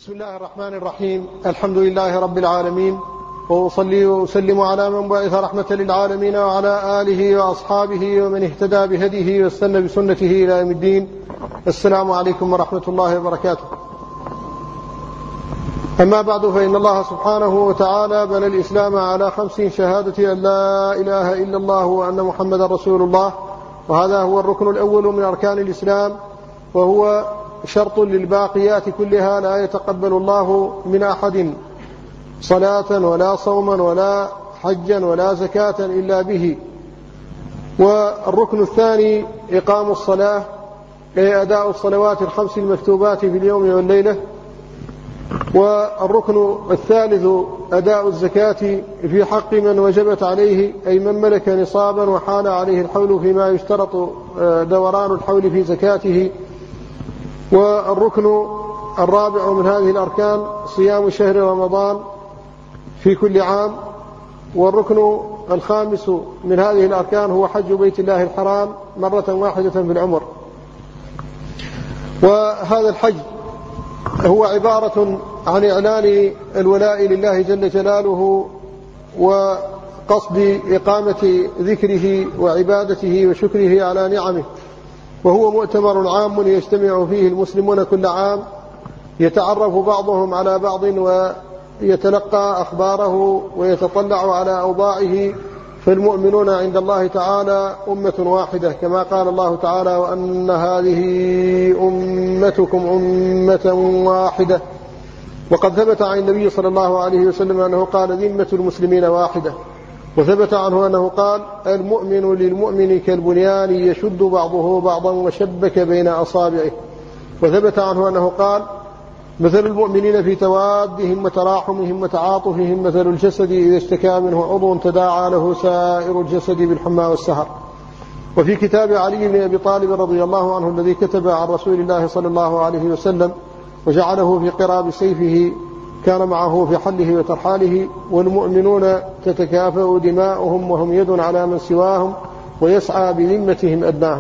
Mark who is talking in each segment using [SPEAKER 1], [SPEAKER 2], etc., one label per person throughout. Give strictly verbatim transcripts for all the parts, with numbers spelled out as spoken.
[SPEAKER 1] بسم الله الرحمن الرحيم. الحمد لله رب العالمين، وأصلي وأسلم على من بعث رحمة للعالمين وعلى آله وأصحابه ومن اهتدى بهديه واستنى بسنته إلى يوم الدين. السلام عليكم ورحمة الله وبركاته. أما بعد، فإن الله سبحانه وتعالى بنى الإسلام على خمس: شهادة أن لا إله إلا الله وأن محمد رسول الله، وهذا هو الركن الأول من أركان الإسلام، وهو شرط للباقيات كلها. لا يتقبل الله من أحد صلاة ولا صوما ولا حجا ولا زكاة إلا به. والركن الثاني إقام الصلاة، أي أداء الصلوات الخمس المكتوبات في اليوم والليلة. والركن الثالث أداء الزكاة في حق من وجبت عليه، أي من ملك نصابا وحال عليه الحول فيما يشترط دوران الحول في زكاته. والركن الرابع من هذه الأركان صيام شهر رمضان في كل عام. والركن الخامس من هذه الأركان هو حج بيت الله الحرام مرة واحدة في العمر. وهذا الحج هو عبارة عن إعلان الولاء لله جل جلاله وقصد إقامة ذكره وعبادته وشكره على نعمه. وهو مؤتمر عام يجتمع فيه المسلمون كل عام، يتعرف بعضهم على بعض ويتلقى أخباره ويتطلع على أوضاعه. فالمؤمنون عند الله تعالى أمة واحدة، كما قال الله تعالى: وأن هذه أمتكم أمة واحدة. وقد ثبت عن النبي صلى الله عليه وسلم أنه قال: ذمة المسلمين واحدة. وثبت عنه أنه قال: المؤمن للمؤمن كالبنيان يشد بعضه بعضا وشبك بين أصابعه. وثبت عنه أنه قال: مثل المؤمنين في توادهم وتراحمهم وتعاطفهم مثل الجسد إذا اشتكى منه عضو تداعى له سائر الجسد بالحمى والسهر. وفي كتاب علي بن أبي طالب رضي الله عنه الذي كتب عن رسول الله صلى الله عليه وسلم وجعله في قراب سيفه، كان معه في حله وترحاله: والمؤمنون تتكافأ دماؤهم وهم يد على من سواهم ويسعى بذمتهم أدناهم.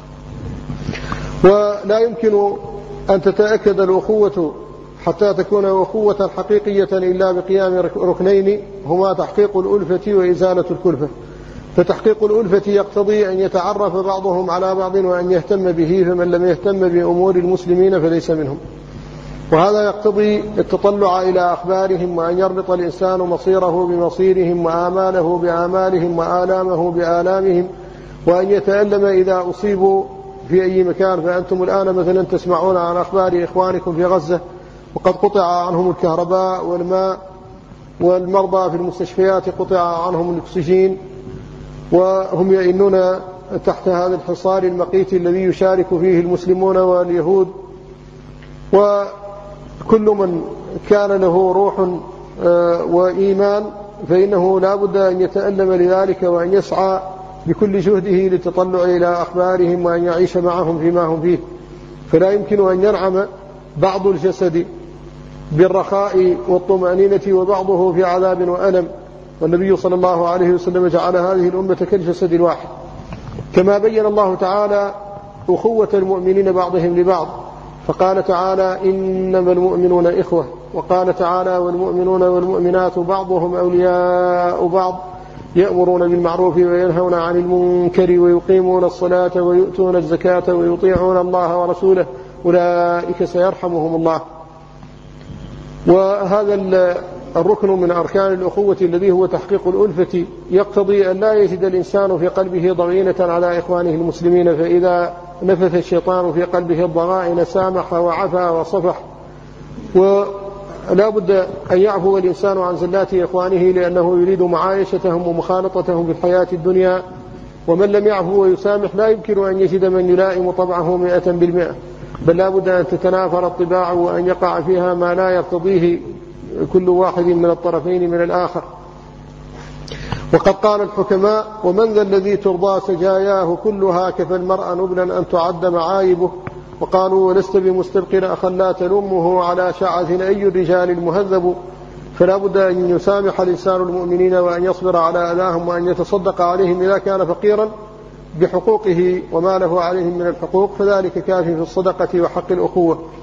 [SPEAKER 1] ولا يمكن أن تتأكد الأخوة حتى تكون أخوة حقيقية إلا بقيام ركنين، هما تحقيق الألفة وإزالة الكلفة. فتحقيق الألفة يقتضي أن يتعرف بعضهم على بعض وأن يهتم به، فمن لم يهتم بأمور المسلمين فليس منهم. وهذا يقتضي التطلع إلى أخبارهم، وأن يربط الإنسان مصيره بمصيرهم وآماله بآمالهم وآلامه بآلامهم، وأن يتألم إذا أصيبوا في أي مكان. فأنتم الآن مثلا تسمعون عن أخبار إخوانكم في غزة، وقد قطع عنهم الكهرباء والماء، والمرضى في المستشفيات قطع عنهم الأكسجين، وهم يئنون تحت هذا الحصار المقيت الذي يشارك فيه المسلمون واليهود. وكل من كان له روح وإيمان فإنه لا بد أن يتألم لذلك، وأن يسعى بكل جهده للتطلع إلى أخبارهم، وأن يعيش معهم فيما هم فيه. فلا يمكن أن ينعم بعض الجسد بالرخاء والطمأنينة وبعضه في عذاب وألم. والنبي صلى الله عليه وسلم جعل هذه الأمة كالجسد الواحد، كما بين الله تعالى أخوة المؤمنين بعضهم لبعض، فقال تعالى: إنما المؤمنون إخوة. وقال تعالى: والمؤمنون والمؤمنات بعضهم أولياء بعض يأمرون بالمعروف وينهون عن المنكر ويقيمون الصلاة ويؤتون الزكاة ويطيعون الله ورسوله أولئك سيرحمهم الله. وهذا الركن من أركان الأخوة الذي هو تحقيق الألفة يقتضي أن لا يجد الإنسان في قلبه ضغينة على إخوانه المسلمين، فإذا نفث الشيطان في قلبه الضغائن سامح وعفى وصفح. ولا بد أن يعفو الإنسان عن زلات إخوانه، لأنه يريد معايشتهم ومخالطتهم في الحياة الدنيا. ومن لم يعفو ويسامح لا يمكن أن يجد من يلائم طبعه مئة بالمئة، بل لا بد أن تتنافر الطباع وأن يقع فيها ما لا يرتضيه كل واحد من الطرفين من الآخر. وقد قال الحكماء: ومن ذا الذي ترضى سجاياه كلها كفى المرء نبلا أن تعد معايبه. وقالوا: ولست بمستبقر أخا لا تلومه على شعث أي الرجال المهذب. فلا بد أن يسامح الإنسان المؤمنين، وأن يصبر على أذاهم، وأن يتصدق عليهم إذا كان فقيرا بحقوقه وما له عليهم من الحقوق، فذلك كافي في الصدقة وحق الأخوة.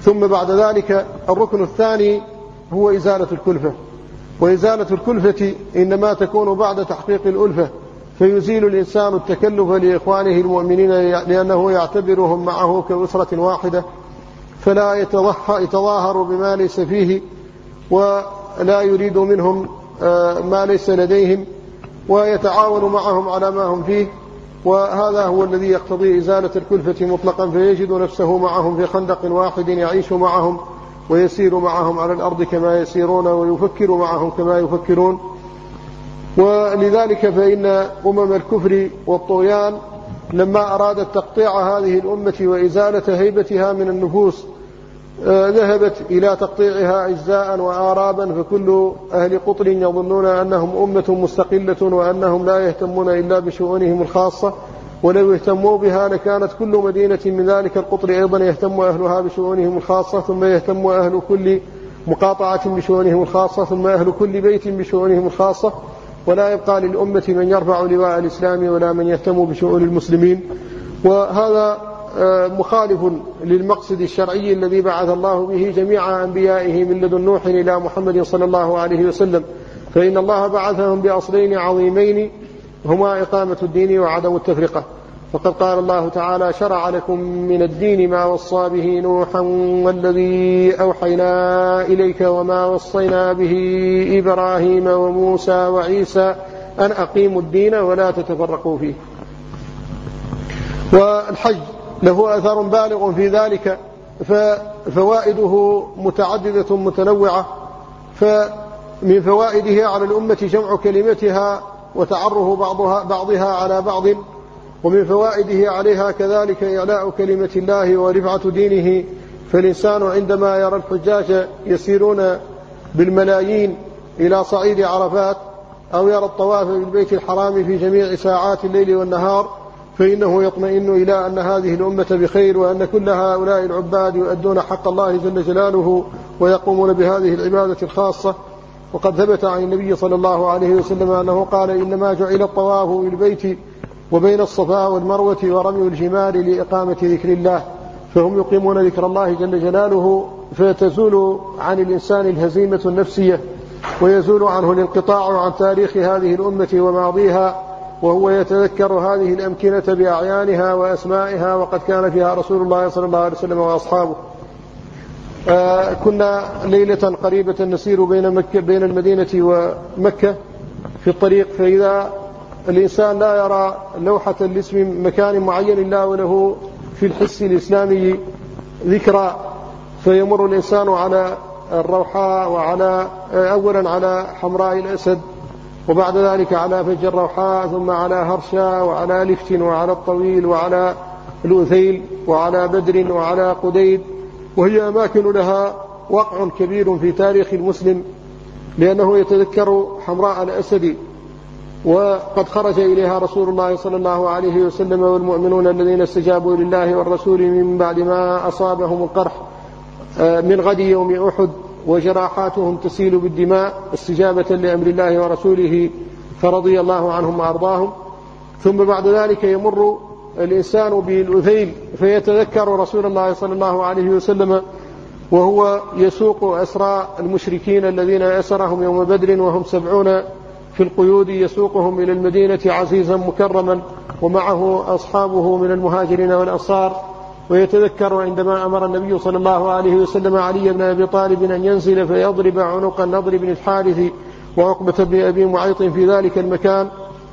[SPEAKER 1] ثم بعد ذلك الركن الثاني هو إزالة الكلفة، وإزالة الكلفة إنما تكون بعد تحقيق الألفة، فيزيل الإنسان التكلف لإخوانه المؤمنين لأنه يعتبرهم معه كأسرة واحدة، فلا يتظاهر بما ليس فيه ولا يريد منهم ما ليس لديهم، ويتعاون معهم على ما هم فيه، وهذا هو الذي يقتضي إزالة الكلفة مطلقا، فيجد نفسه معهم في خندق واحد يعيش معهم ويسير معهم على الأرض كما يسيرون ويفكر معهم كما يفكرون. ولذلك فإن أمم الكفر والطغيان لما أرادت تقطيع هذه الأمة وإزالة هيبتها من النفوس ذهبت إلى تقطيعها أجزاء وآرابا، فكل أهل قطر يظنون أنهم أمة مستقلة وأنهم لا يهتمون إلا بشؤونهم الخاصة، ولو اهتموا بها لكانت كل مدينة من ذلك القطر أيضا يهتم أهلها بشؤونهم الخاصة، ثم يهتم أهل كل مقاطعة بشؤونهم الخاصة، ثم أهل كل بيت بشؤونهم الخاصة، ولا يبقى للأمة من يرفع لواء الإسلام ولا من يهتم بشؤون المسلمين. وهذا مخالف للمقصد الشرعي الذي بعث الله به جميع أنبيائه من لدن نوح إلى محمد صلى الله عليه وسلم، فإن الله بعثهم بأصلين عظيمين هما إقامة الدين وعدم التفرقة. فقد قال الله تعالى: شرع لكم من الدين ما وصى به نوحا والذي أوحينا إليك وما وصينا به إبراهيم وموسى وعيسى أن أقيموا الدين ولا تتفرقوا فيه. والحج له أثر بالغ في ذلك، ففوائده متعددة متنوعة، فمن فوائده على الأمة جمع كلمتها وتعرف بعضها, بعضها على بعض، ومن فوائده عليها كذلك إعلاء كلمة الله ورفعة دينه. فالإنسان عندما يرى الحجاج يسيرون بالملايين إلى صعيد عرفات أو يرى الطواف بالبيت الحرام في جميع ساعات الليل والنهار، فإنه يطمئن إلى أن هذه الأمة بخير، وأن كل هؤلاء العباد يؤدون حق الله جل جلاله ويقومون بهذه العبادة الخاصة. وقد ثبت عن النبي صلى الله عليه وسلم أنه قال: إنما جعل الطواف بالبيت وبين الصفا والمروة ورمي الجمار لإقامة ذكر الله، فهم يقيمون ذكر الله جل جلاله، فتزول عن الإنسان الهزيمة النفسية ويزول عنه الانقطاع عن تاريخ هذه الأمة وماضيها، وهو يتذكر هذه الأمكنة بأعيانها وأسمائها، وقد كان فيها رسول الله صلى الله عليه وسلم وأصحابه. آه كنا ليلة قريبة نسير بين مكة بين المدينة ومكة في الطريق، فإذا الإنسان لا يرى لوحة لاسم مكان معين إلا وله في الحس الإسلامي ذكرى، فيمر الإنسان على الروحاء وعلى أولا على حمراء الأسد، وبعد ذلك على فج الروحاء، ثم على هرشا وعلى لفت وعلى الطويل وعلى الأثيل وعلى بدر وعلى قديد، وهي أماكن لها وقع كبير في تاريخ المسلم، لأنه يتذكر حمراء الأسد، وقد خرج إليها رسول الله صلى الله عليه وسلم والمؤمنون الذين استجابوا لله والرسول من بعد ما أصابهم القرح من غد يوم أحد، وجراحاتهم تسيل بالدماء استجابة لأمر الله ورسوله، فرضي الله عنهم وأرضاهم. ثم بعد ذلك يمر الإنسان بالأثيل فيتذكر رسول الله صلى الله عليه وسلم وهو يسوق أسرى المشركين الذين أسرهم يوم بدر وهم سبعون في القيود، يسوقهم إلى المدينة عزيزا مكرما ومعه أصحابه من المهاجرين والأنصار. ويتذكر عندما أمر النبي صلى الله عليه وسلم علي بن أبي طالب أن ينزل فيضرب عنق النضر بن الحارث وعقبة بن أبي معيط في ذلك المكان.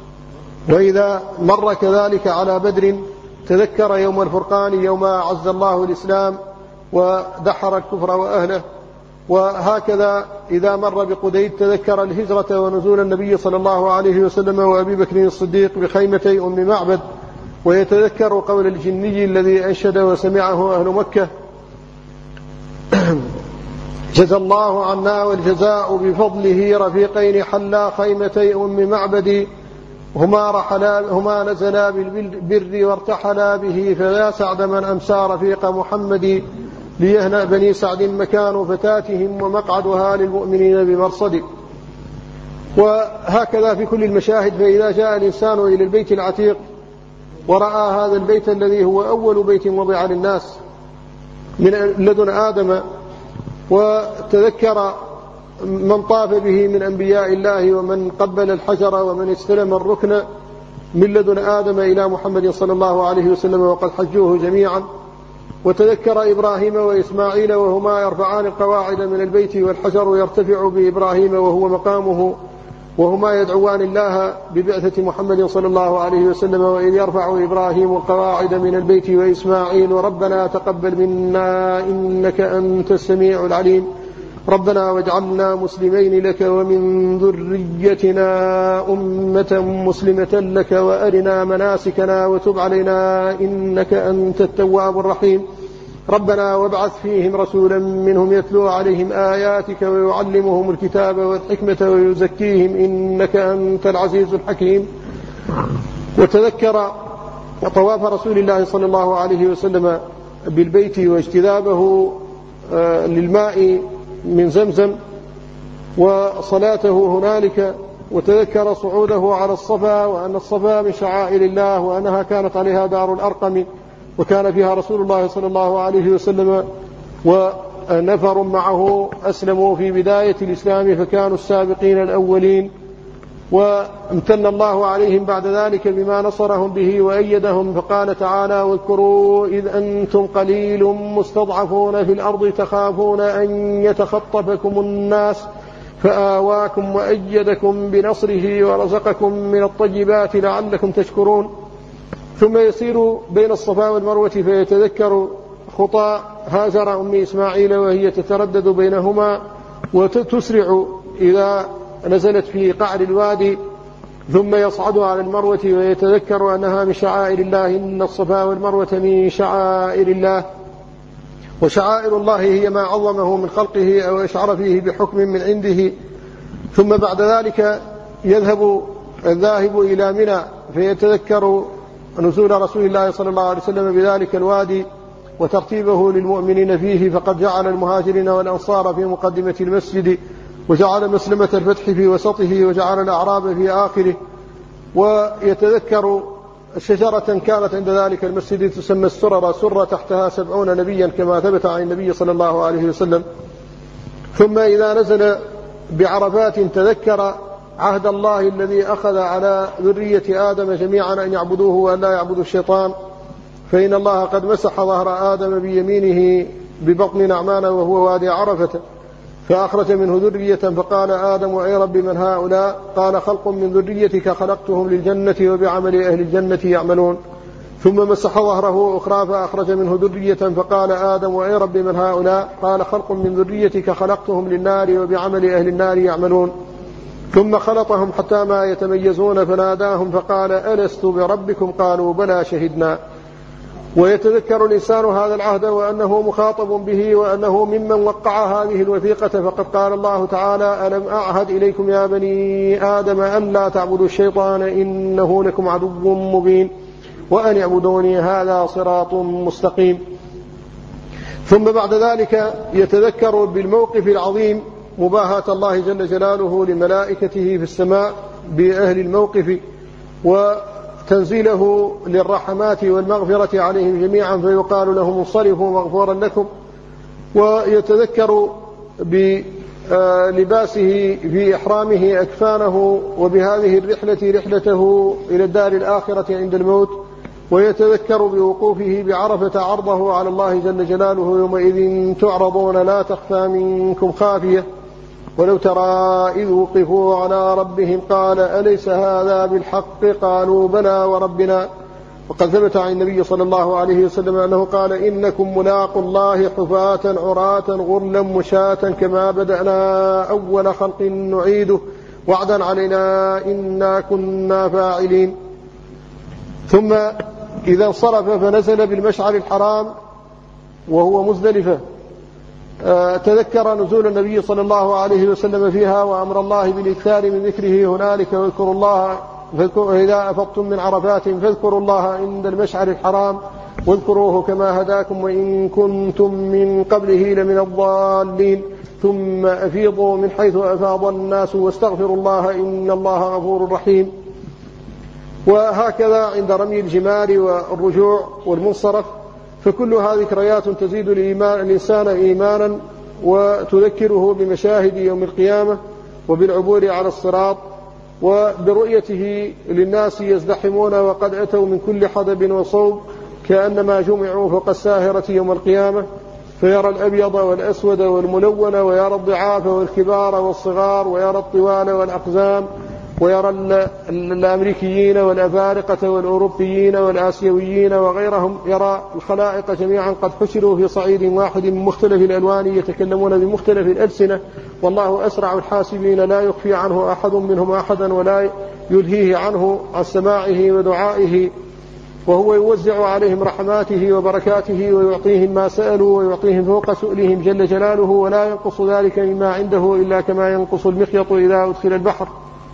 [SPEAKER 1] وإذا مر كذلك على بدر تذكر يوم الفرقان يوم عز الله الإسلام ودحر الكفر وأهله. وهكذا إذا مر بقديد تذكر الهجرة ونزول النبي صلى الله عليه وسلم وأبي بكر الصديق بخيمتي أم معبد، ويتذكر قول الجني الذي أنشد وسمعه أهل مكة: جزى الله عنا والجزاء بفضله رفيقين حلا خيمتي أم معبد، هما, رحلا هما نزلا بالبر وارتحلا به، فيا سعد من أمسى رفيق محمد، ليهنأ بني سعد مكان فتاتهم ومقعدها للمؤمنين بمرصد. وهكذا في كل المشاهد. فإذا جاء الإنسان إلى البيت العتيق ورأى هذا البيت الذي هو أول بيت وضع للناس، من لدن آدم، وتذكر من طاف به من أنبياء الله ومن قبل الحجر ومن استلم الركن من لدن آدم إلى محمد صلى الله عليه وسلم وقد حجوه جميعا. وتذكر إبراهيم وإسماعيل وهما يرفعان القواعد من البيت والحجر يرتفع بإبراهيم وهو مقامه، وهما يدعوان الله ببعثة محمد صلى الله عليه وسلم. وإذ يرفع إبراهيم القواعد من البيت وإسماعيل ربنا تقبل منا إنك أنت السميع العليم ربنا واجعلنا مسلمين لك ومن ذريتنا أمة مسلمة لك وأرنا مناسكنا وتب علينا إنك أنت التواب الرحيم ربنا وابعث فيهم رسولا منهم يتلو عليهم آياتك ويعلمهم الكتاب والحكمة ويزكيهم إنك أنت العزيز الحكيم. وتذكر طواف رسول الله صلى الله عليه وسلم بالبيت واجتذابه للماء من زمزم وصلاته هنالك. وتذكر صعوده على الصفا وأن الصفا من شعائر الله وأنها كانت عليها دار الأرقم وكان فيها رسول الله صلى الله عليه وسلم ونفر معه أسلموا في بداية الإسلام فكانوا السابقين الأولين، وامتن الله عليهم بعد ذلك بما نصرهم به وأيدهم. فقال تعالى واذكروا إذ أنتم قليل مستضعفون في الأرض تخافون أن يتخطفكم الناس فآواكم وأيدكم بنصره ورزقكم من الطيبات لعلكم تشكرون. ثم يسير بين الصفا والمروة فيتذكر خطى هاجر أم إسماعيل وهي تتردد بينهما وتسرع إذا نزلت في قعر الوادي، ثم يصعد على المروة ويتذكر أنها من شعائر الله إن الصفا والمروة من شعائر الله. وشعائر الله هي ما عظمه من خلقه أو أشعر فيه بحكم من عنده. ثم بعد ذلك يذهب الذاهب إلى منى فيتذكر نزول رسول الله صلى الله عليه وسلم بذلك الوادي وترتيبه للمؤمنين فيه، فقد جعل المهاجرين والأنصار في مقدمة المسجد وجعل مسلمة الفتح في وسطه وجعل الأعراب في آخره. ويتذكر شجرة كانت عند ذلك المسجد تسمى السرر سر تحتها سبعون نبيا كما ثبت عن النبي صلى الله عليه وسلم. ثم إذا نزل بعرفات تذكر عهد الله الذي أخذ على ذرية آدم جميعا أن يعبدوه وأن لا يعبدوا الشيطان، فإن الله قد مسح ظهر آدم بيمينه ببطن نعمان وهو وادي عرفة فأخرج منه ذرية فقال آدم أي رب من هؤلاء؟ قال خلق من ذريتك خلقتهم للجنة وبعمل أهل الجنة يعملون. ثم مسح ظهره أخرى فأخرج منه ذرية فقال آدم أي رب من هؤلاء؟ قال خلق من ذريتك خلقتهم للنار وبعمل أهل النار يعملون. ثم خلطهم حتى ما يتميزون فناداهم فقال ألست بربكم؟ قالوا بلى شهدنا. ويتذكر الإنسان هذا العهد وأنه مخاطب به وأنه ممن وقع هذه الوثيقة، فقد قال الله تعالى ألم أعهد إليكم يا بني آدم أن لا تعبدوا الشيطان إنه لكم عدو مبين وأن اعبدوني هذا صراط مستقيم. ثم بعد ذلك يتذكر بالموقف العظيم مباهاة الله جل جلاله لملائكته في السماء بأهل الموقف وتنزيله للرحمات والمغفرة عليهم جميعا فيقال لهم انصرفوا مغفورا لكم. ويتذكر بلباسه في إحرامه أكفانه وبهذه الرحلة رحلته إلى الدار الآخرة عند الموت. ويتذكر بوقوفه بعرفة عرضه على الله جل جلاله يومئذ تعرضون لا تخفى منكم خافية ولو ترى إذ وقفوا على ربهم قال أليس هذا بالحق؟ قالوا بلى وربنا. وقد ثبت عن النبي صلى الله عليه وسلم أنه قال إنكم ملاقوا الله حفاة عراة غرلا مشاة كما بدأنا أول خلق نعيده وعدا علينا إنا كنا فاعلين. ثم إذا انصرف فنزل بالمشعر الحرام وهو مزدلفة تذكر نزول النبي صلى الله عليه وسلم فيها وأمر الله بالإكثار من ذكره هنالك واذكروا الله إذا أفضتم من عرفات فاذكروا الله عند المشعر الحرام واذكروه كما هداكم وإن كنتم من قبله لمن الضالين ثم أفيضوا من حيث أفاض الناس واستغفروا الله إن الله غفور رحيم. وهكذا عند رمي الجمار والرجوع والمنصرف فكلها ذكريات تزيد الإنسان إيمانا وتذكره بمشاهد يوم القيامة وبالعبور على الصراط وبرؤيته للناس يزدحمون وقد أتوا من كل حدب وصوب كأنما جمعوا فوق الساهرة يوم القيامة، فيرى الأبيض والأسود والملون ويرى الضعاف والكبار والصغار ويرى الطوال والأقزام ويرى الأمريكيين والأفارقة والأوروبيين والآسيويين وغيرهم، يرى الخلائق جميعا قد حشروا في صعيد واحد من مختلف الألوان يتكلمون بمختلف الألسنة، والله أسرع الحاسبين لا يخفي عنه أحد منهم أحدا ولا يلهيه عنه عن سماعه ودعائه، وهو يوزع عليهم رحماته وبركاته ويعطيهم ما سألوا ويعطيهم فوق سؤلهم جل جلاله، ولا ينقص ذلك مما عنده إلا كما ينقص المخيط إذا أدخل البحر.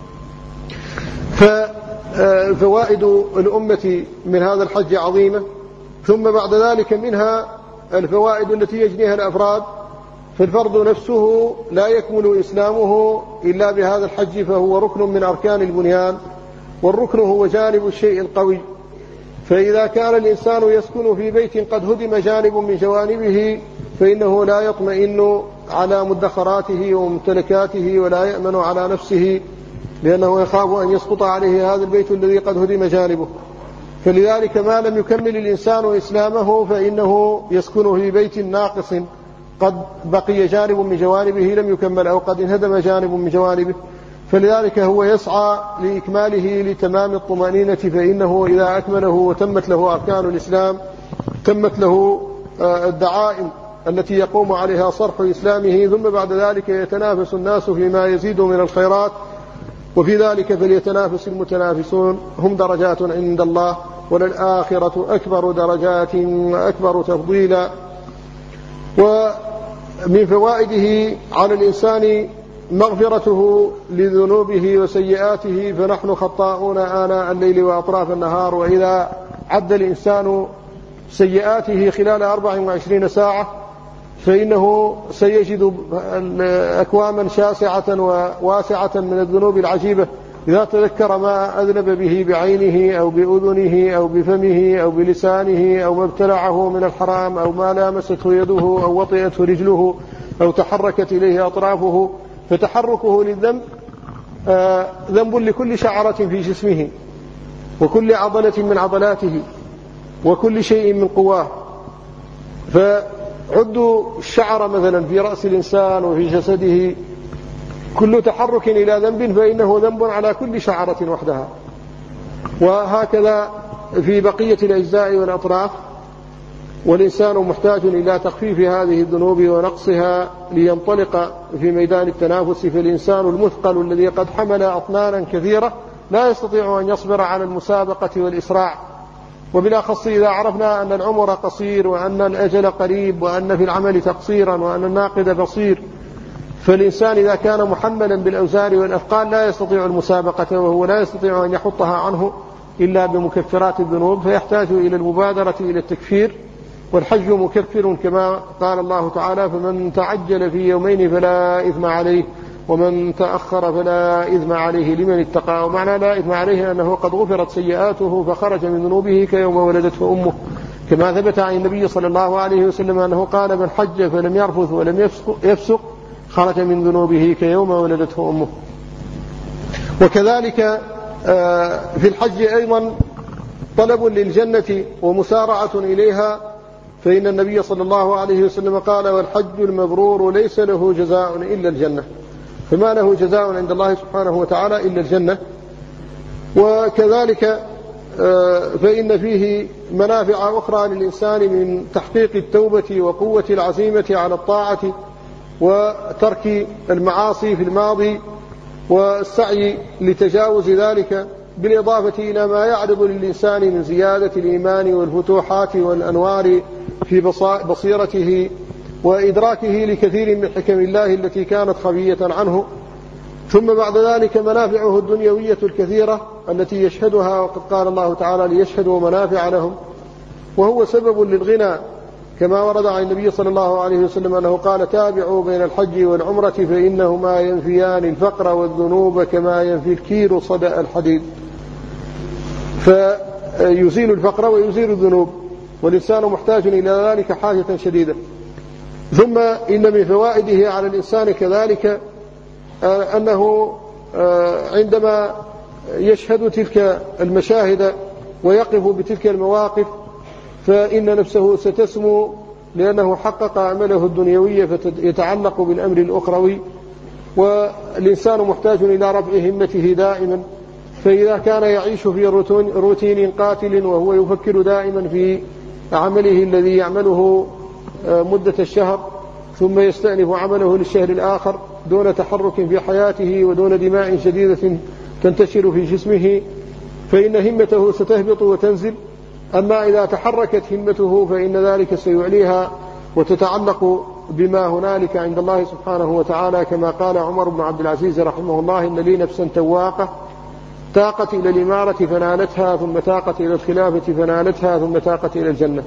[SPEAKER 1] ففوائد الأمة من هذا الحج عظيمة. ثم بعد ذلك منها الفوائد التي يجنيها الأفراد، فالفرد نفسه لا يكمل إسلامه إلا بهذا الحج، فهو ركن من أركان البنيان، والركن هو جانب الشيء القوي. فإذا كان الإنسان يسكن في بيت قد هدم جانب من جوانبه فإنه لا يطمئن على مدخراته وممتلكاته ولا يأمن على نفسه، لأنه يخاف أن يسقط عليه هذا البيت الذي قد هدم جانبه. فلذلك ما لم يكمل الإنسان إسلامه فإنه يسكن في بيت ناقص قد بقي جانب من جوانبه لم يكمل أو قد انهدم جانب من جوانبه، فلذلك هو يسعى لإكماله لتمام الطمأنينة، فإنه إذا أكمله وتمت له أركان الإسلام تمت له الدعائم التي يقوم عليها صرح إسلامه، ثم بعد ذلك يتنافس الناس فيما يزيد من الخيرات، وفي ذلك فليتنافس المتنافسون، هم درجات عند الله وللآخرة أكبر درجات وأكبر تفضيلا. ومن فوائده على الإنسان مغفرته لذنوبه وسيئاته، فنحن خطاؤون آناء الليل وأطراف النهار، وإذا عد الإنسان سيئاته خلال أربع وعشرين ساعة فإنه سيجد أكواما شاسعة وواسعة من الذنوب العجيبة، إذا تذكر ما أذنب به بعينه أو بأذنه أو بفمه أو بلسانه أو ما ابتلعه من الحرام أو ما لامسته يده أو وطئته رجله أو تحركت إليه أطرافه، فتحركه للذنب آه ذنب لكل شعرة في جسمه وكل عضلة من عضلاته وكل شيء من قواه. فعدوا الشعر مثلا في رأس الإنسان وفي جسده، كل تحرك إلى ذنب فإنه ذنب على كل شعرة وحدها، وهكذا في بقية الأجزاء والأطراف. والإنسان محتاج إلى تخفيف هذه الذنوب ونقصها لينطلق في ميدان التنافس، فالإنسان المثقل الذي قد حمل أطنانا كثيرة لا يستطيع أن يصبر على المسابقة والإسراع، وبالأخص إذا عرفنا أن العمر قصير وأن الأجل قريب وأن في العمل تقصيرا وأن الناقد بصير. فالإنسان إذا كان محملا بالأوزار والأثقال لا يستطيع المسابقة، وهو لا يستطيع أن يحطها عنه إلا بمكفرات الذنوب، فيحتاج إلى المبادرة إلى التكفير، والحج مكفر كما قال الله تعالى: فمن تعجل في يومين فلا إثم عليه ومن تأخر فلا إثم عليه لمن اتقى. ومعنى لا إثم عليه أنه قد غفرت سيئاته فخرج من ذنوبه كيوم ولدته أمه، كما ثبت عن النبي صلى الله عليه وسلم أنه قال: من حج فلم يرفث ولم يفسق خرج من ذنوبه كيوم ولدته أمه. وكذلك في الحج أيضا طلب للجنة ومسارعة إليها، فإن النبي صلى الله عليه وسلم قال: والحج المبرور ليس له جزاء إلا الجنة، فما له جزاء عند الله سبحانه وتعالى إلا الجنة. وكذلك فإن فيه منافع أخرى للإنسان من تحقيق التوبة وقوة العزيمة على الطاعة وترك المعاصي في الماضي والسعي لتجاوز ذلك، بالإضافة إلى ما يعرض للإنسان من زيادة الإيمان والفتوحات والأنوار في بصيرته وإدراكه لكثير من حكم الله التي كانت خفية عنه. ثم بعد ذلك منافعه الدنيوية الكثيرة التي يشهدها، وقد قال الله تعالى: ليشهدوا منافع لهم، وهو سبب للغنى، كما ورد عن النبي صلى الله عليه وسلم أنه قال: تابعوا بين الحج والعمرة فإنهما ينفيان الفقر والذنوب كما ينفي الكير صدأ الحديد. فيزيل الفقر ويزيل الذنوب. والإنسان محتاج إلى ذلك حاجة شديدة. ثم إن من فوائده على الإنسان كذلك أنه عندما يشهد تلك المشاهد ويقف بتلك المواقف فإن نفسه ستسمو، لأنه حقق عمله الدنيوي فيتعلق بالأمر الأخروي. والإنسان محتاج إلى رفع همته دائما، فإذا كان يعيش في روتين قاتل وهو يفكر دائما في عمله الذي يعمله مدة الشهر ثم يستأنف عمله للشهر الآخر دون تحرك في حياته ودون دماء شديدة تنتشر في جسمه، فإن همته ستهبط وتنزل. أما إذا تحركت همته فإن ذلك سيعليها وتتعلق بما هنالك عند الله سبحانه وتعالى، كما قال عمر بن عبد العزيز رحمه الله: إن لي نفسا تواقة تاقت إلى الإمارة فنالتها، ثم تاقت إلى الخلافة فنالتها، ثم تاقت إلى الجنة.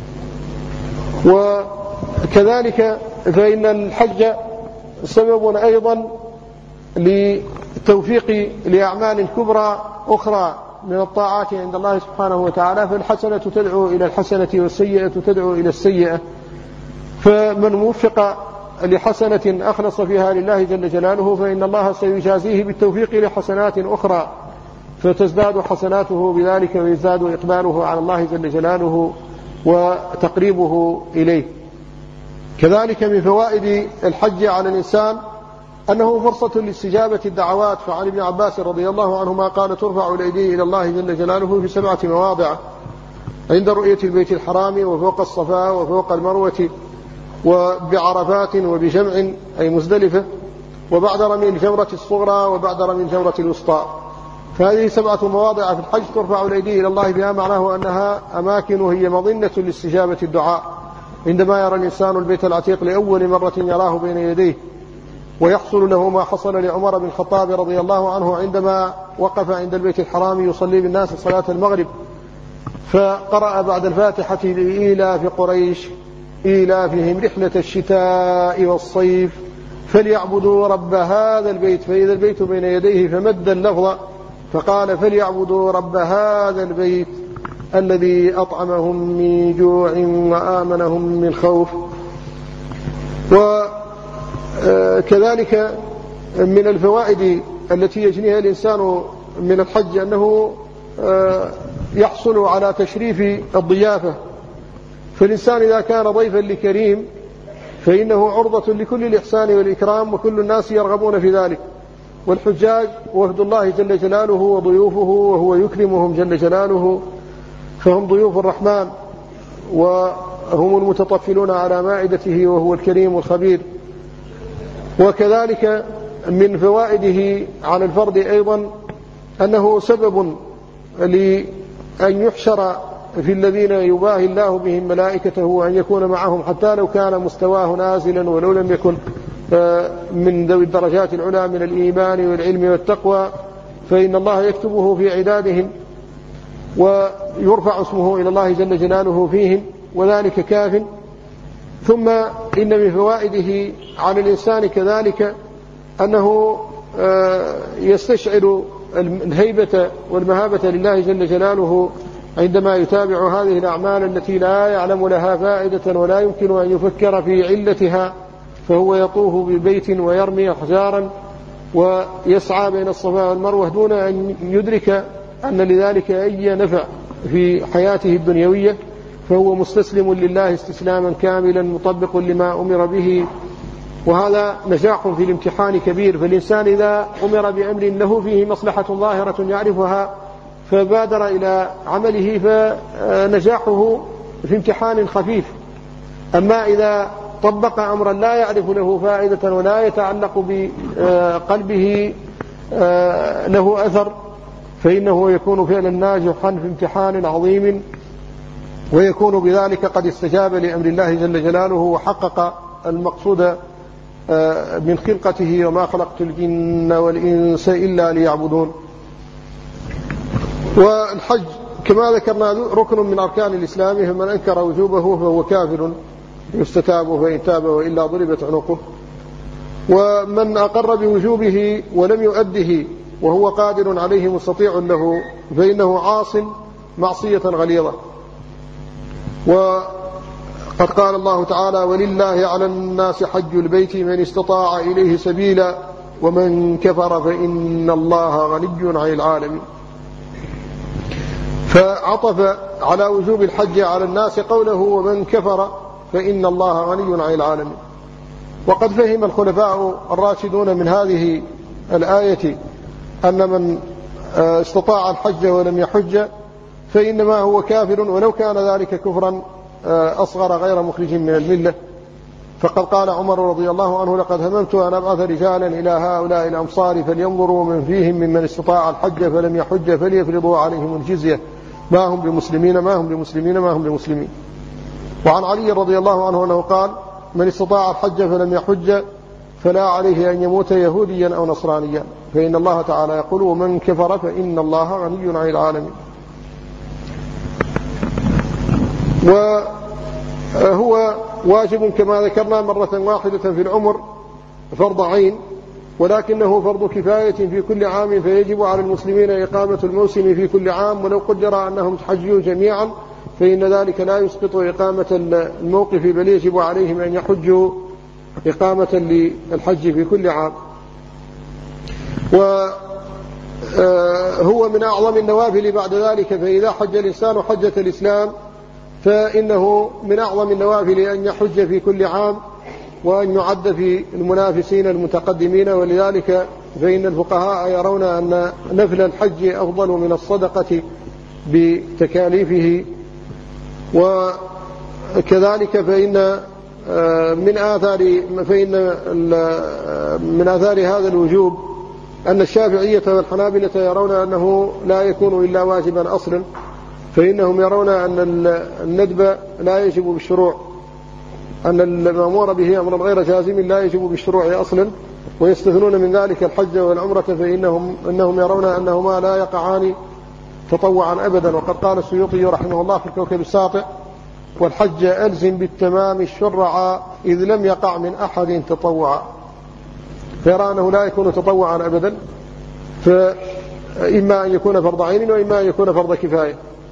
[SPEAKER 1] وكذلك فإن الحج سبب أيضا لتوفيق لأعمال كبرى أخرى من الطاعات عند الله سبحانه وتعالى، فالحسنة تدعو إلى الحسنة والسيئة تدعو إلى السيئة، فمن وفق لحسنة أخلص فيها لله جل جلاله فإن الله سيجازيه بالتوفيق لحسنات أخرى فتزداد حسناته بذلك ويزداد إقباله على الله جل جلاله وتقريبه إليه. كذلك من فوائد الحج على الإنسان أنه فرصة لاستجابة الدعوات، فعن ابن عباس رضي الله عنهما قال: ترفع الأيدي إلى الله جل جلاله في سبعة مواضع: عند رؤية البيت الحرام، وفوق الصفا، وفوق المروة، وبعرفات، وبجمع أي مزدلفة، وبعد رمي الجمرة الصغرى، وبعد رمي الجمرة الوسطى. فهذه سبعة مواضع في الحج ترفع الأيدي إلى الله بها، معناه أنها أماكن وهي مظنة لاستجابة الدعاء. عندما يرى الإنسان البيت العتيق لأول مرة يراه بين يديه، ويحصل له ما حصل لعمر بن الخطاب رضي الله عنه عندما وقف عند البيت الحرام يصلي بالناس صلاة المغرب، فقرأ بعد الفاتحة: لإيلاف قريش إيلافهم رحلة الشتاء والصيف فليعبدوا رب هذا البيت، فإذا البيت بين يديه فمد اللفظ فقال: فليعبدوا رب هذا البيت الذي أطعمهم من جوع وآمنهم من خوف. وكذلك من الفوائد التي يجنيها الإنسان من الحج أنه يحصل على تشريف الضيافة، فالإنسان إذا كان ضيفا لكريم فإنه عرضة لكل الإحسان والإكرام، وكل الناس يرغبون في ذلك. والحجاج وفد الله جل جلاله وضيوفه، وهو يكرمهم جل جلاله، فهم ضيوف الرحمن وهم المتطفلون على مائدته، وهو الكريم الخبير. وكذلك من فوائده على الفرد أيضا أنه سبب لأن يحشر في الذين يباهي الله بهم ملائكته، وأن يكون معهم حتى لو كان مستواه نازلا ولو لم يكن من ذوي الدرجات العلى من الإيمان والعلم والتقوى، فإن الله يكتبه في عدادهم ويرفع اسمه إلى الله جل جلاله فيهم، وذلك كاف. ثم إن من فوائده على الإنسان كذلك أنه يستشعر الهيبة والمهابة لله جل جلاله عندما يتابع هذه الأعمال التي لا يعلم لها فائدة ولا يمكن أن يفكر في علتها، فهو يطوف بالبيت ويرمي أحجارا ويسعى بين الصفا والمروة دون أن يدرك أن لذلك أي نفع في حياته الدنيوية، فهو مستسلم لله استسلاما كاملا مطبق لما أمر به. وهذا نجاح في الامتحان كبير، فالإنسان إذا أمر بأمر له فيه مصلحة ظاهرة يعرفها فبادر إلى عمله فنجاحه في امتحان خفيف. أما إذا طبق أمرا لا يعرف له فائدة ولا يتعلق بقلبه له أثر فإنه يكون فعلا ناجحا في امتحان عظيم، ويكون بذلك قد استجاب لأمر الله جل جلاله وحقق المقصود من خلقته: وما خلقت الجن والإنس إلا ليعبدون. والحج كما ذكرنا ركن من أركان الإسلام، فمن أنكر وجوبه فهو كافر يستتاب فإن تاب وإلا ضربت عنقه. ومن أقر بوجوبه ولم يؤده وهو قادر عليه مستطيع له فإنه عاص معصية غليظة. وقد قال الله تعالى: ولله على الناس حج البيت من استطاع إليه سبيلا ومن كفر فإن الله غني عن العالمين. فعطف على وجوب الحج على الناس قوله: ومن كفر فإن الله غني عن العالمين. وقد فهم الخلفاء الراشدون من هذه الآية أن من استطاع الحج ولم يحج فإنما هو كافر، ولو كان ذلك كفرا أصغر غير مخرج من الملة. فقد قال عمر رضي الله عنه: لقد هممت أن أبعث رجالا إلى هؤلاء الأمصار فلينظروا من فيهم ممن استطاع الحج فلم يحج فليفرضوا عليهم الجزية ما هم بمسلمين ما هم بمسلمين ما هم بمسلمين. وعن علي رضي الله عنه أنه قال: من استطاع الحج فلم يحج فلا عليه أن يموت يهوديا أو نصرانيا، فإن الله تعالى يقول: ومن كفر فإن الله غني عن العالمين. وهو واجب كما ذكرنا مرة واحدة في العمر فرض عين، ولكنه فرض كفاية في كل عام، فيجب على المسلمين إقامة الموسم في كل عام، ولو قدر أنهم تحجوا جميعا فإن ذلك لا يسقط إقامة الموقف، بل يجب عليهم أن يحجوا إقامة للحج في كل عام. وهو من أعظم النوافل بعد ذلك، فإذا حج الإنسان حجة الإسلام فإنه من أعظم النوافل أن يحج في كل عام، وأن يعد في المنافسين المتقدمين. ولذلك فإن الفقهاء يرون أن نفل الحج أفضل من الصدقة بتكاليفه. وكذلك فإن من آثار فإن من آثار هذا الوجوب أن الشافعية والحنابلة يرون أنه لا يكون إلا واجبا أصلا، فإنهم يرون أن الندب لا يجب بالشروع، أن المأمور به أمر غير جازم لا يجب بالشروع أصلا، ويستثنون من ذلك الحج والعمرة، فإنهم إنهم يرون أنهما لا يقعان تطوعا أبدا. وقد قال السيوطي رحمه الله في الكوكب الساطع: والحج ألزم بالتمام الشرعا إذ لم يقع من أحد تطوعا. فيرى أنه لا يكون تطوعا أبدا، فإما أن يكون فرض عين وإما أن يكون فرض كفاية.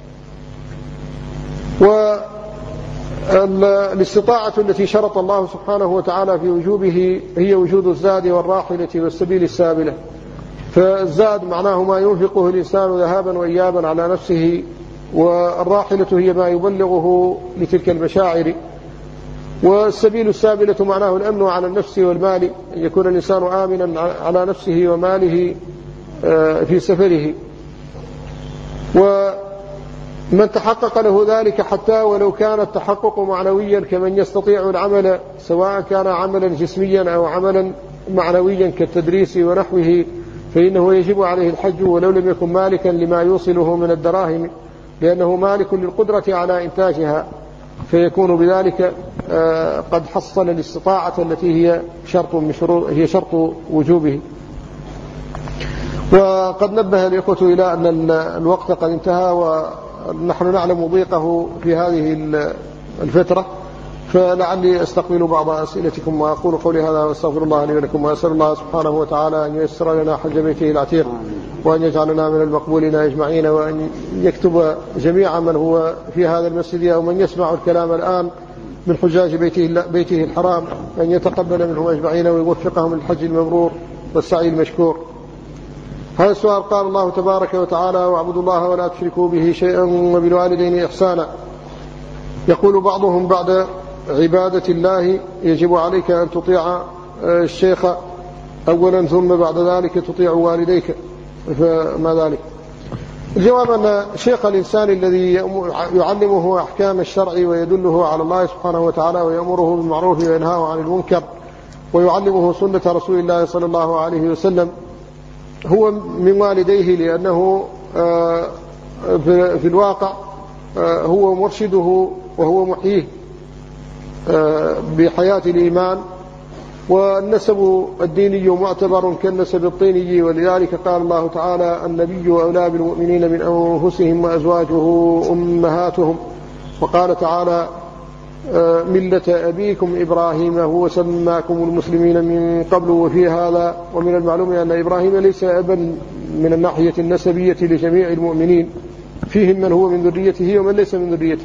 [SPEAKER 1] والاستطاعة التي شرط الله سبحانه وتعالى في وجوبه هي وجود الزاد والراحلة والسبيل السابلة. فالزاد معناه ما ينفقه الإنسان ذهابا وإيابا على نفسه، والراحلة هي ما يبلغه لتلك المشاعر، والسبيل السابلة معناه الأمن على النفس والمال، أن يكون الإنسان آمنا على نفسه وماله في سفره. ومن تحقق له ذلك حتى ولو كان التحقق معنويا كمن يستطيع العمل، سواء كان عملا جسميا أو عملا معنويا كالتدريس ونحوه، فإنه يجب عليه الحج ولو لم يكن مالكا لما يوصله من الدراهم، لأنه مالك للقدرة على إنتاجها، فيكون بذلك قد حصل الاستطاعة التي هي شرط من شروط هي شرط وجوبه. وقد نبه الإخوة إلى أن الوقت قد انتهى، ونحن نعلم ضيقه في هذه الفترة، فلعلي أستقبل بعض أسئلتكم، وأقول قولي هذا وأستغفر الله لي ولكم، وأسأل الله سبحانه وتعالى أن ييسر لنا حج بيته العتيق، وأن يجعلنا من المقبولين أجمعين، وأن يكتب جميع من هو في هذا المسجد أو من يسمع الكلام الآن من حجاج بيته, بيته الحرام، أن يتقبل منهم أجمعين ويوفقهم للحج المبرور والسعي المشكور. هذا السؤال: قال الله تبارك وتعالى: واعبدوا الله ولا تشركوا به شيئا وبالوالدين إحسانا. يقول بعضهم: بعد عبادة الله يجب عليك أن تطيع الشيخ أولا، ثم بعد ذلك تطيع والديك، فما ذلك؟ الجواب أن شيخ الإنسان الذي يعلمه أحكام الشرع ويدله على الله سبحانه وتعالى ويأمره بالمعروف وينهاه عن المنكر ويعلمه سنة رسول الله صلى الله عليه وسلم هو من والديه، لأنه في الواقع هو مرشده وهو محييه بحياة الإيمان. والنسب الديني معتبر كالنسب الطيني، ولذلك قال الله تعالى: النبي أولى بالمؤمنين من أنفسهم وأزواجه أمهاتهم. وقال تعالى: ملة أبيكم إبراهيم هو سماكم المسلمين من قبل وفي هذا. ومن المعلوم أن إبراهيم ليس أبا من الناحية النسبية لجميع المؤمنين، فيهم من هو من ذريته ومن ليس من ذريته،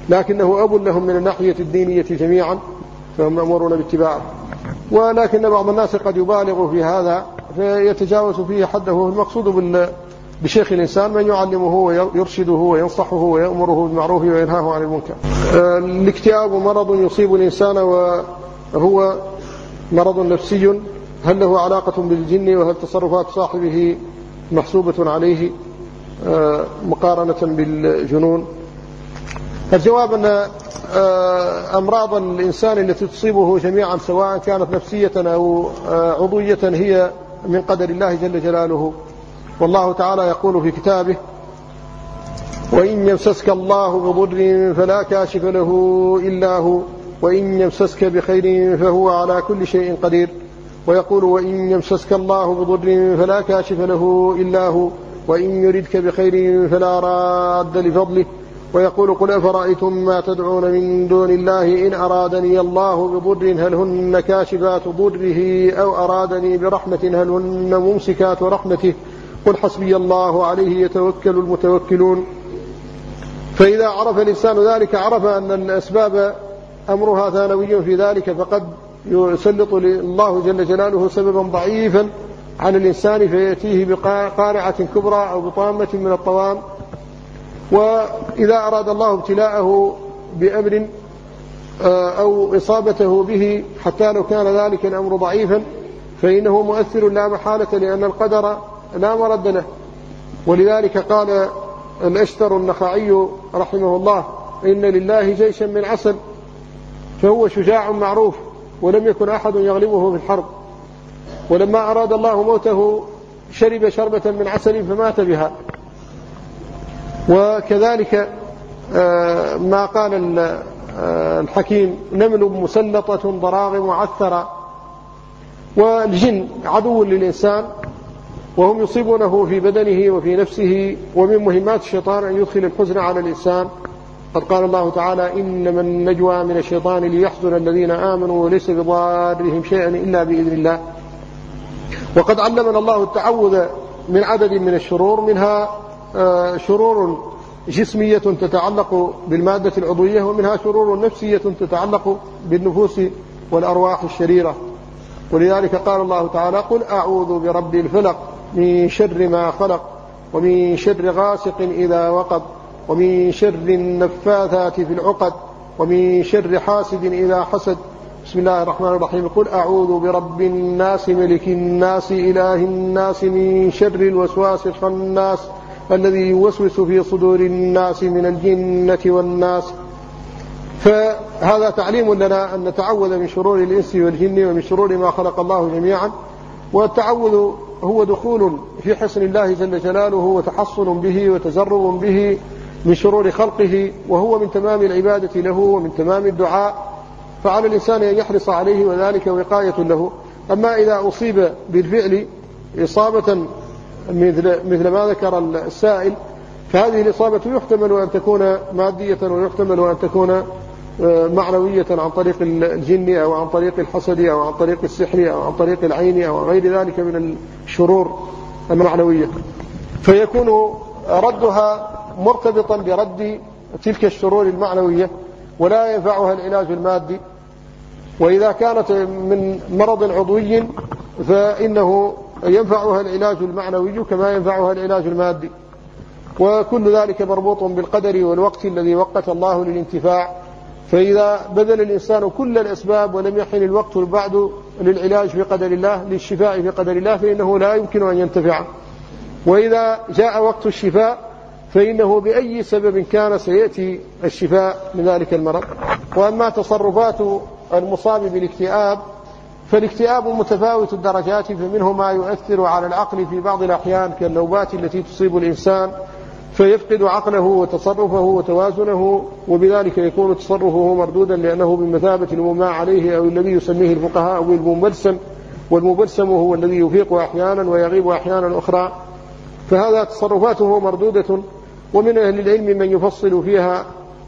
[SPEAKER 1] لكنه أب لهم من الناحية الدينية جميعا، فهم مأمورون باتباعه. ولكن بعض الناس قد يبالغ في هذا فيتجاوز فيه حده. المقصود بشيخ الإنسان من يعلمه ويرشده وينصحه ويأمره بالمعروف وينهاه عن المنكر. الاكتئاب مرض يصيب الإنسان وهو مرض نفسي، هل له علاقة بالجن، وهل تصرفات صاحبه محسوبة عليه مقارنة بالجنون؟ الجواب أن أمراض الإنسان التي تصيبه جميعا سواء كانت نفسية أو عضوية هي من قدر الله جل جلاله. والله تعالى يقول في كتابه: وإن يمسسك الله بضر فلا كاشف له إلا هو وإن يمسسك بخير فهو على كل شيء قدير. ويقول: وإن يمسسك الله بضر فلا كاشف له إلا هو وإن يردك بخير فلا راد لفضله. ويقول: قل أفرأيتم ما تدعون من دون الله إن أرادني الله بضر هل هن كاشفات ضره أو أرادني برحمة هل هن ممسكات رحمته قل حسبي الله عليه يتوكل المتوكلون. فإذا عرف الإنسان ذلك عرف أن الأسباب أمرها ثانوي في ذلك، فقد يسلط الله جل جلاله سببا ضعيفا عن الإنسان فيأتيه بقارعة كبرى أو بطامة من الطوام. وإذا أراد الله ابتلاءه بأمر أو إصابته به حتى لو كان ذلك الأمر ضعيفا فإنه مؤثر لا محالة، لأن القدر لا مرد له. ولذلك قال الأشتر النخعي رحمه الله: إن لله جيشا من عسل، فهو شجاع معروف ولم يكن أحد يغلبه في الحرب. ولما أراد الله موته شرب شربة من عسل فمات بها. وكذلك ما قال الحكيم: نمل مسلطة ضراغم عثرة. والجن عدو للإنسان وهم يصيبونه في بدنه وفي نفسه، ومن مهمات الشيطان أن يدخل الحزن على الإنسان. قد قال الله تعالى: إنما النجوى من الشيطان ليحزن الذين آمنوا وليس بضارهم شيئا إلا بإذن الله. وقد علمنا الله التعوذ من عدد من الشرور، منها شرور جسمية تتعلق بالمادة العضوية، ومنها شرور نفسية تتعلق بالنفوس والأرواح الشريرة. ولذلك قال الله تعالى: قل أعوذ برب الفلق من شر ما خلق ومن شر غاسق إذا وقب ومن شر النفاثات في العقد ومن شر حاسد إذا حسد. بسم الله الرحمن الرحيم. قل أعوذ برب الناس ملك الناس إله الناس من شر الوسواس الخناس الذي يوسوس في صدور الناس من الجنة والناس. فهذا تعليم لنا أن نتعوذ من شرور الإنس والجن ومن شرور ما خلق الله جميعا. والتعوذ هو دخول في حصن الله جل جلاله وتحصن به وتزرب به من شرور خلقه، وهو من تمام العبادة له ومن تمام الدعاء، فعلى الإنسان أن يحرص عليه وذلك وقاية له. أما إذا أصيب بالفعل إصابة مثل, مثل ما ذكر السائل، فهذه الإصابة يحتمل أن تكون مادية ويحتمل أن تكون معنوية عن طريق الجن أو عن طريق الحسد أو عن طريق السحر أو عن طريق العين أو غير ذلك من الشرور المعنوية، فيكون ردها مرتبطا برد تلك الشرور المعنوية ولا ينفعها العلاج المادي. وإذا كانت من مرض عضوي فإنه ينفعها العلاج المعنوي كما ينفعها العلاج المادي، وكل ذلك مربوط بالقدر والوقت الذي وقت الله للانتفاع. فإذا بذل الإنسان كل الأسباب ولم يحن الوقت بعد للعلاج في قدر الله للشفاء في قدر الله فإنه لا يمكن أن ينتفع. وإذا جاء وقت الشفاء فإنه بأي سبب كان سيأتي الشفاء من ذلك المرض. وأما تصرفات المصاب بالاكتئاب فالاكتئاب متفاوت الدرجات، فمنه ما يؤثر على العقل في بعض الأحيان كالنوبات التي تصيب الإنسان فيفقد عقله وتصرفه وتوازنه، وبذلك يكون تصرفه مردودا لأنه بمثابة المغمى عليه أو الذي يسميه الفقهاء بالمبلسم، والمبلسم هو الذي يفيق أحيانا ويغيب أحيانا أخرى، فهذا تصرفاته مردودة. ومن أهل العلم من يفصل فيها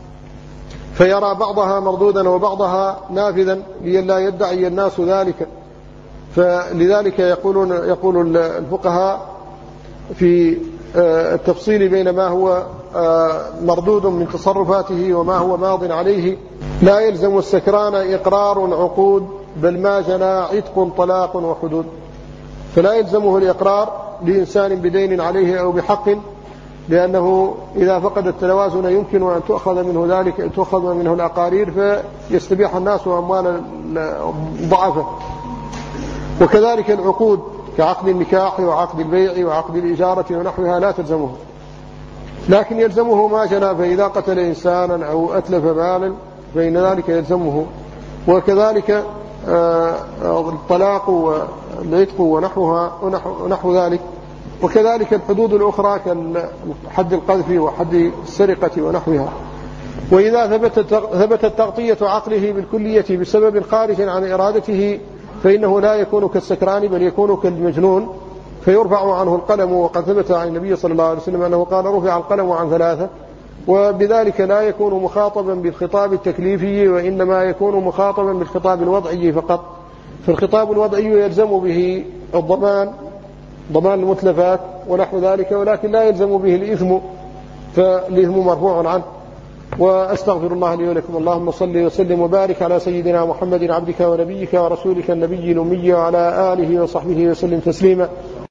[SPEAKER 1] فيرى بعضها مردودا وبعضها نافذا لئلا يدعي الناس ذلك. فلذلك يقولون يقول الفقهاء في التفصيل بين ما هو مردود من تصرفاته وما هو ماض عليه. لا يلزم السكران إقرار عقود، بل ما جنى عتق طلاق وحدود. فلا يلزمه الإقرار لإنسان بدين عليه أو بحق، لأنه إذا فقد التوازن يمكن أن تؤخذ منه ذلك تؤخذ منه الأقارير فيستبيح الناس أموال ضعفه. وكذلك العقود كعقد النكاح وعقد البيع وعقد الإجارة ونحوها لا تلزمه، لكن يلزمه ما جنى، فإذا قتل إنسانا أو أتلف مالا فإن ذلك يلزمه. وكذلك الطلاق والعتق ونحوها ونحو ذلك. وكذلك الحدود الأخرى كحد القذف وحد السرقة ونحوها. وإذا ثبتت ثبتت تغطية عقله بالكلية بسبب خارج عن إرادته فإنه لا يكون كالسكران، بل يكون كالمجنون، فيرفع عنه القلم. وقد ثبت عن النبي صلى الله عليه وسلم أنه قال: رفع القلم عن ثلاثة. وبذلك لا يكون مخاطبا بالخطاب التكليفي، وإنما يكون مخاطبا بالخطاب الوضعي فقط. فالخطاب الوضعي يلزم به الضمان، ضمان المتلفات ونحو ذلك، ولكن لا يلزم به الإثم، فالإثم مرفوع عنه. وأستغفر الله لي ولكم. اللهم صل وسلم وبارك على سيدنا محمد عبدك ونبيك ورسولك النبي الأمي وعلى آله وصحبه وسلم تسليما.